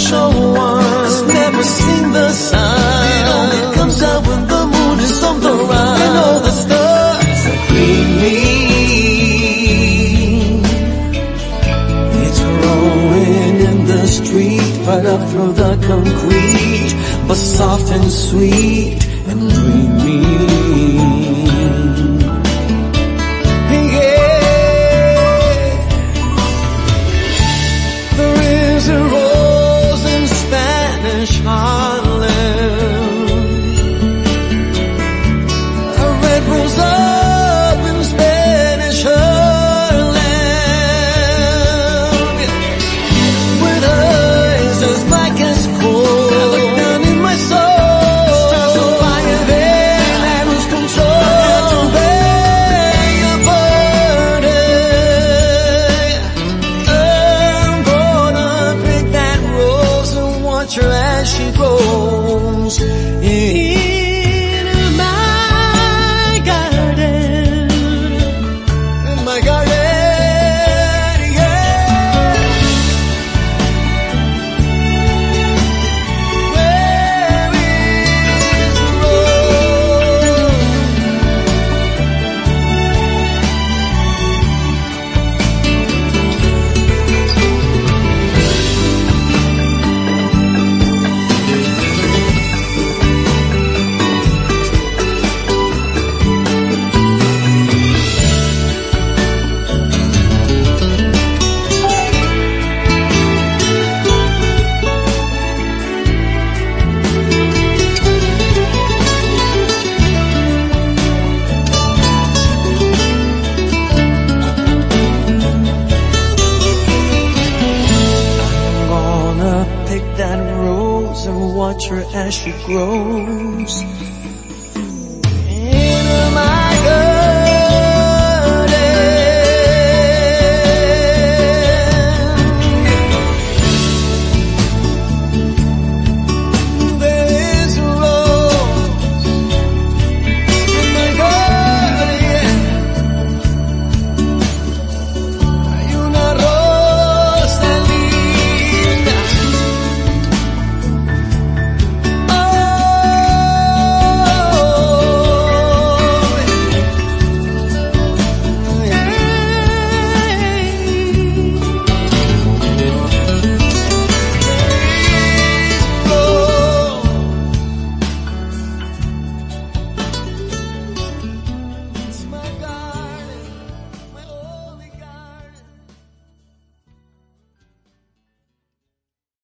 special one has never seen the sun. It only comes out when the moon is on the run. And all the stars are gleaming. It's rolling in the street, right up through the concrete, but soft and sweet and dreamy. Watch her as she grows.